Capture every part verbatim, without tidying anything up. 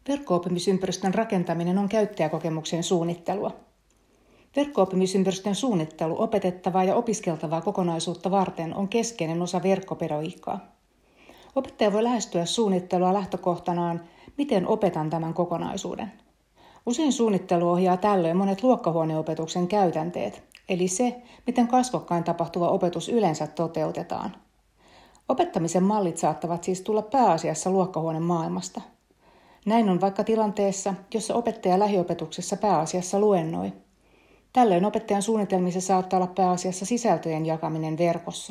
Verkko-oppimisympäristön rakentaminen on käyttäjäkokemuksen suunnittelua. Verkko-oppimisympäristön suunnittelu opetettavaa ja opiskeltavaa kokonaisuutta varten on keskeinen osa verkkopedagogiikkaa. Opettaja voi lähestyä suunnittelua lähtökohtanaan, miten opetan tämän kokonaisuuden. Usein suunnittelu ohjaa tällöin monet luokkahuoneopetuksen käytänteet, eli se, miten kasvokkain tapahtuva opetus yleensä toteutetaan. Opettamisen mallit saattavat siis tulla pääasiassa luokkahuoneen maailmasta. Näin on vaikka tilanteessa, jossa opettaja lähiopetuksessa pääasiassa luennoi. Tällöin opettajan suunnitelmissa saattaa olla pääasiassa sisältöjen jakaminen verkossa.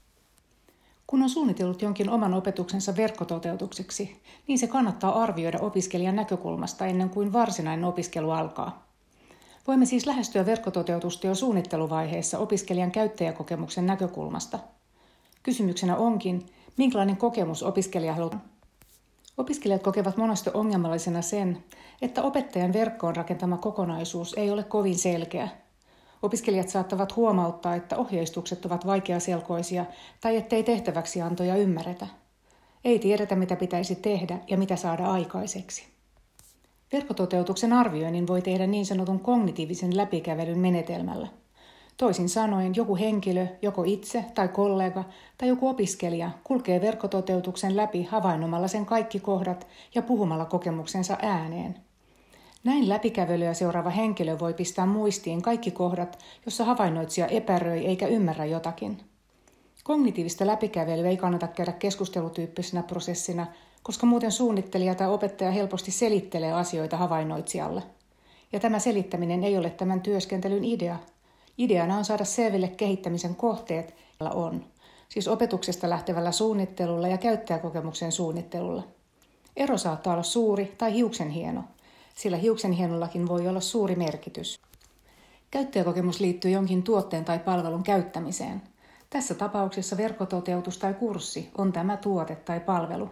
Kun on suunnitellut jonkin oman opetuksensa verkkototeutukseksi, niin se kannattaa arvioida opiskelijan näkökulmasta ennen kuin varsinainen opiskelu alkaa. Voimme siis lähestyä verkkototeutusta jo suunnitteluvaiheessa opiskelijan käyttäjäkokemuksen näkökulmasta. Kysymyksenä onkin, minkälainen kokemus opiskelija haluaa. Opiskelijat kokevat monesti ongelmallisena sen, että opettajan verkkoon rakentama kokonaisuus ei ole kovin selkeä. Opiskelijat saattavat huomauttaa, että ohjeistukset ovat vaikeaselkoisia tai ettei tehtäväksiantoja ymmärretä. Ei tiedetä, mitä pitäisi tehdä ja mitä saada aikaiseksi. Verkkototeutuksen arvioinnin voi tehdä niin sanotun kognitiivisen läpikävelyn menetelmällä. Toisin sanoen joku henkilö, joko itse tai kollega tai joku opiskelija kulkee verkkototeutuksen läpi havainnomalla sen kaikki kohdat ja puhumalla kokemuksensa ääneen. Näin läpikävelyä seuraava henkilö voi pistää muistiin kaikki kohdat, jossa havainnoitsija epäröi eikä ymmärrä jotakin. Kognitiivista läpikävelyä ei kannata käydä keskustelutyyppisenä prosessina, koska muuten suunnittelija tai opettaja helposti selittelee asioita havainnoitsijalle. Ja tämä selittäminen ei ole tämän työskentelyn idea. Ideana on saada selville kehittämisen kohteet, joilla on, siis opetuksesta lähtevällä suunnittelulla ja käyttäjäkokemuksen suunnittelulla. Ero saattaa olla suuri tai hiuksenhieno, sillä hiuksenhienollakin voi olla suuri merkitys. Käyttäjäkokemus liittyy jonkin tuotteen tai palvelun käyttämiseen. Tässä tapauksessa verkkototeutus tai kurssi on tämä tuote tai palvelu.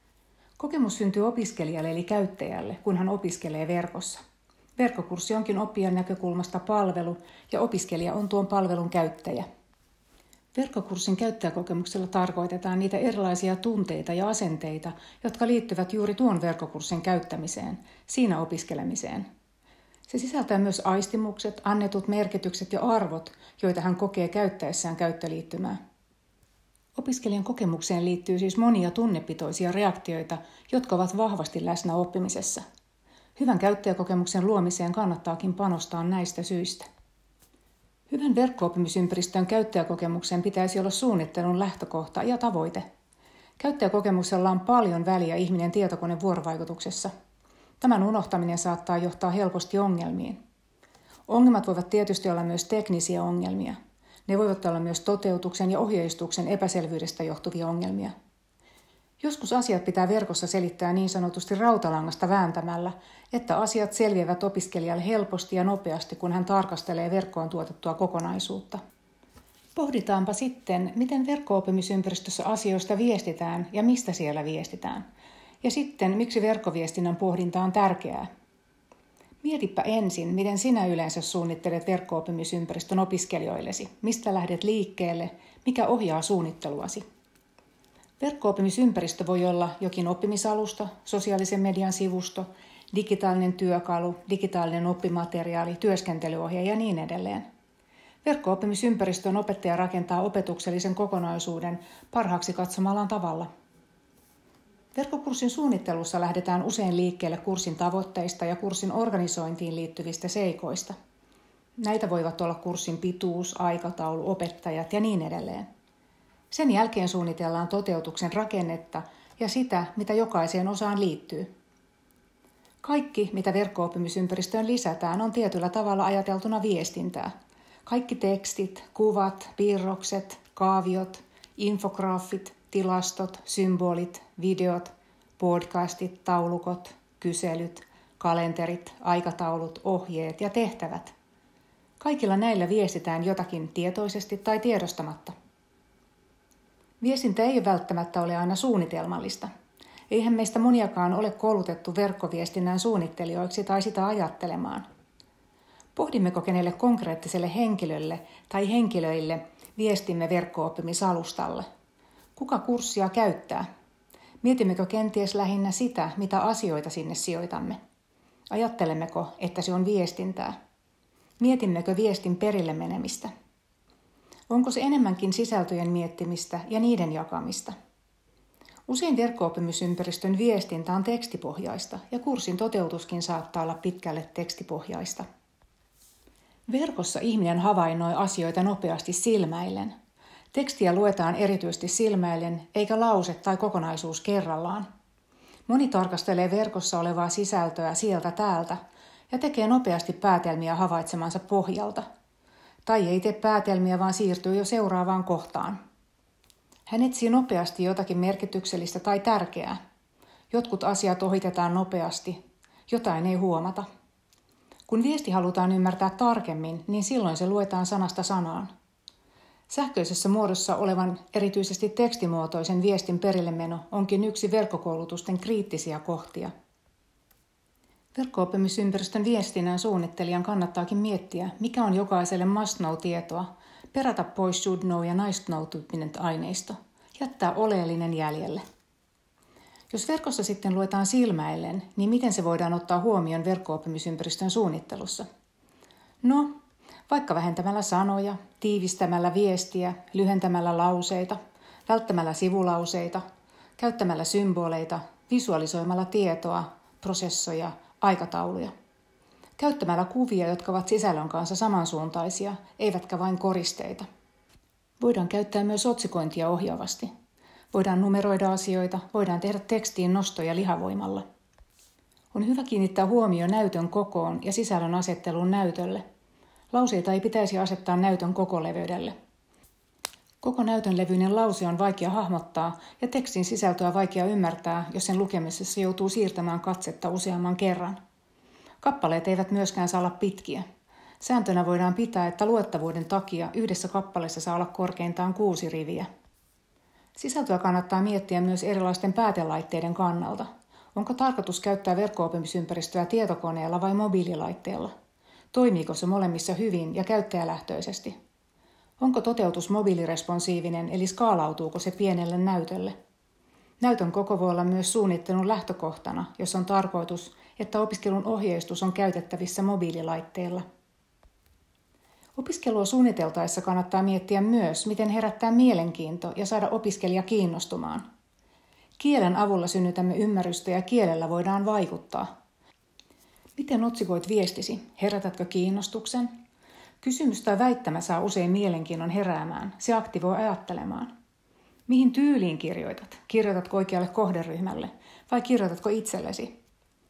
Kokemus syntyy opiskelijalle eli käyttäjälle, kun hän opiskelee verkossa. Verkkokurssi onkin oppijan näkökulmasta palvelu ja opiskelija on tuon palvelun käyttäjä. Verkkokurssin käyttäjäkokemuksella tarkoitetaan niitä erilaisia tunteita ja asenteita, jotka liittyvät juuri tuon verkkokurssin käyttämiseen, siinä opiskelemiseen. Se sisältää myös aistimukset, annetut merkitykset ja arvot, joita hän kokee käyttäessään käyttöliittymää. Opiskelijan kokemukseen liittyy siis monia tunnepitoisia reaktioita, jotka ovat vahvasti läsnä oppimisessa. Hyvän käyttäjäkokemuksen luomiseen kannattaakin panostaa näistä syistä. Hyvän verkko-oppimisympäristön käyttäjäkokemuksen pitäisi olla suunnittelun lähtökohta ja tavoite. Käyttäjäkokemuksella on paljon väliä ihminen tietokone vuorovaikutuksessa. Tämän unohtaminen saattaa johtaa helposti ongelmiin. Ongelmat voivat tietysti olla myös teknisiä ongelmia. Ne voivat olla myös toteutuksen ja ohjeistuksen epäselvyydestä johtuvia ongelmia. Joskus asiat pitää verkossa selittää niin sanotusti rautalangasta vääntämällä, että asiat selviävät opiskelijalle helposti ja nopeasti, kun hän tarkastelee verkkoon tuotettua kokonaisuutta. Pohditaanpa sitten, miten verkko-oppimisympäristössä asioista viestitään ja mistä siellä viestitään. Ja sitten, miksi verkkoviestinnän pohdinta on tärkeää. Mietipä ensin, miten sinä yleensä suunnittelet verkko-oppimisympäristön opiskelijoillesi, mistä lähdet liikkeelle, mikä ohjaa suunnitteluasi. Verkko-oppimisympäristö voi olla jokin oppimisalusta, sosiaalisen median sivusto, digitaalinen työkalu, digitaalinen oppimateriaali, työskentelyohje ja niin edelleen. Verkko-oppimisympäristön opettaja rakentaa opetuksellisen kokonaisuuden parhaaksi katsomallaan tavalla. Verkkokurssin suunnittelussa lähdetään usein liikkeelle kurssin tavoitteista ja kurssin organisointiin liittyvistä seikoista. Näitä voivat olla kurssin pituus, aikataulu, opettajat ja niin edelleen. Sen jälkeen suunnitellaan toteutuksen rakennetta ja sitä, mitä jokaiseen osaan liittyy. Kaikki, mitä verkko-oppimisympäristöön lisätään, on tietyllä tavalla ajateltuna viestintää. Kaikki tekstit, kuvat, piirrokset, kaaviot, infograafit, tilastot, symbolit, videot, podcastit, taulukot, kyselyt, kalenterit, aikataulut, ohjeet ja tehtävät. Kaikilla näillä viestitään jotakin tietoisesti tai tiedostamatta. Viestintä ei välttämättä ole aina suunnitelmallista. Eihän meistä moniakaan ole koulutettu verkkoviestinnän suunnittelijoiksi tai sitä ajattelemaan. Pohdimmeko kenelle konkreettiselle henkilölle tai henkilöille viestimme verkko-oppimisalustalle? Kuka kurssia käyttää? Mietimmekö kenties lähinnä sitä, mitä asioita sinne sijoitamme? Ajattelemmeko, että se on viestintää? Mietimmekö viestin perille menemistä? Onko se enemmänkin sisältöjen miettimistä ja niiden jakamista? Usein verkko-oppimisympäristön viestintä on tekstipohjaista ja kurssin toteutuskin saattaa olla pitkälle tekstipohjaista. Verkossa ihminen havainnoi asioita nopeasti silmäillen. Tekstiä luetaan erityisesti silmäillen, eikä lause tai kokonaisuus kerrallaan. Moni tarkastelee verkossa olevaa sisältöä sieltä täältä ja tekee nopeasti päätelmiä havaitsemansa pohjalta. Tai ei tee päätelmiä, vaan siirtyy jo seuraavaan kohtaan. Hän etsii nopeasti jotakin merkityksellistä tai tärkeää. Jotkut asiat ohitetaan nopeasti, jotain ei huomata. Kun viesti halutaan ymmärtää tarkemmin, niin silloin se luetaan sanasta sanaan. Sähköisessä muodossa olevan erityisesti tekstimuotoisen viestin perillemeno onkin yksi verkkokoulutusten kriittisiä kohtia. Verkko-oppimisympäristön viestinnän suunnittelijan kannattaakin miettiä, mikä on jokaiselle must know-tietoa, perata pois should know ja nice know-tyyppinen aineisto, jättää oleellinen jäljelle. Jos verkossa sitten luetaan silmäillen, niin miten se voidaan ottaa huomioon verkko-oppimisympäristön suunnittelussa? No, vaikka vähentämällä sanoja, tiivistämällä viestiä, lyhentämällä lauseita, välttämällä sivulauseita, käyttämällä symboleita, visualisoimalla tietoa, prosessoja, aikatauluja. Käyttämällä kuvia, jotka ovat sisällön kanssa samansuuntaisia, eivätkä vain koristeita. Voidaan käyttää myös otsikointia ohjaavasti. Voidaan numeroida asioita, voidaan tehdä tekstiin nostoja lihavoimalla. On hyvä kiinnittää huomio näytön kokoon ja sisällön asetteluun näytölle. Lauseita ei pitäisi asettaa näytön kokoleveydelle. Koko näytön levyinen lause on vaikea hahmottaa ja tekstin sisältöä vaikea ymmärtää, jos sen lukemisessa joutuu siirtämään katsetta useamman kerran. Kappaleet eivät myöskään saa olla pitkiä. Sääntönä voidaan pitää, että luettavuuden takia yhdessä kappaleessa saa olla korkeintaan kuusi riviä. Sisältöä kannattaa miettiä myös erilaisten päätelaitteiden kannalta. Onko tarkoitus käyttää verkko-oppimisympäristöä tietokoneella vai mobiililaitteella? Toimiiko se molemmissa hyvin ja käyttäjälähtöisesti? Onko toteutus mobiiliresponsiivinen eli skaalautuuko se pienelle näytölle? Näytön koko voi olla myös suunnittelun lähtökohtana, jos on tarkoitus, että opiskelun ohjeistus on käytettävissä mobiililaitteella. Opiskelua suunniteltaessa kannattaa miettiä myös, miten herättää mielenkiinto ja saada opiskelija kiinnostumaan. Kielen avulla synnytämme ymmärrystä ja kielellä voidaan vaikuttaa. Miten otsikoit viestisi? Herätätkö kiinnostuksen? Kysymys tai väittämä saa usein mielenkiinnon heräämään. Se aktivoi ajattelemaan. Mihin tyyliin kirjoitat? Kirjoitatko oikealle kohderyhmälle vai kirjoitatko itsellesi?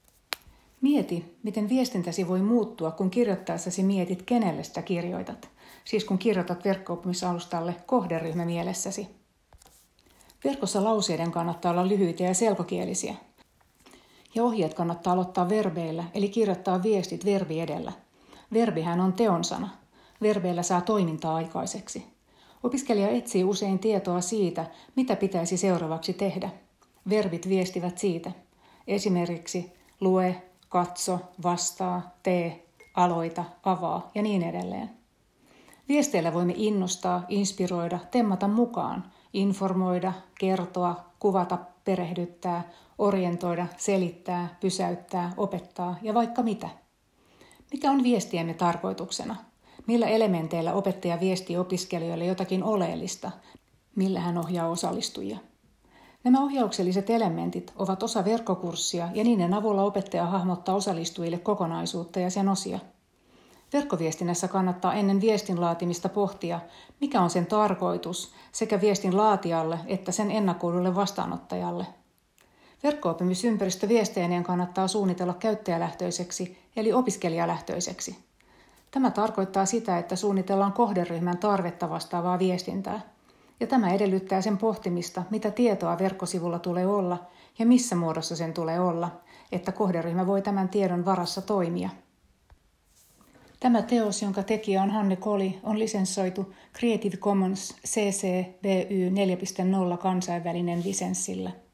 Mieti, miten viestintäsi voi muuttua, kun kirjoittaessasi mietit, kenelle sitä kirjoitat. Siis kun kirjoitat verkko-oppimisalustalle kohderyhmä mielessäsi. Verkossa lauseiden kannattaa olla lyhyitä ja selkokielisiä. Ja ohjeet kannattaa aloittaa verbeillä, eli kirjoittaa viestit verbi edellä. Verbihän on teonsana. Verbeillä saa toimintaa aikaiseksi. Opiskelija etsii usein tietoa siitä, mitä pitäisi seuraavaksi tehdä. Verbit viestivät siitä. Esimerkiksi lue, katso, vastaa, tee, aloita, avaa ja niin edelleen. Viesteillä voimme innostaa, inspiroida, temmata mukaan, informoida, kertoa, kuvata, perehdyttää, orientoida, selittää, pysäyttää, opettaa ja vaikka mitä. Mikä on viestiemme tarkoituksena? Millä elementeillä opettaja viestii opiskelijoille jotakin oleellista? Millä hän ohjaa osallistujia? Nämä ohjaukselliset elementit ovat osa verkkokurssia ja niiden avulla opettaja hahmottaa osallistujille kokonaisuutta ja sen osia. Verkkoviestinnässä kannattaa ennen viestin laatimista pohtia, mikä on sen tarkoitus sekä viestin laatijalle että sen ennakoidulle vastaanottajalle. Verkko-oppimisympäristö viesteineen kannattaa suunnitella käyttäjälähtöiseksi eli opiskelijalähtöiseksi. Tämä tarkoittaa sitä, että suunnitellaan kohderyhmän tarvetta vastaavaa viestintää. Ja tämä edellyttää sen pohtimista, mitä tietoa verkkosivulla tulee olla ja missä muodossa sen tulee olla, että kohderyhmä voi tämän tiedon varassa toimia. Tämä teos, jonka tekijä on Hanne Koli, on lisenssoitu Creative Commons C C B Y neljä piste nolla kansainvälinen lisenssillä.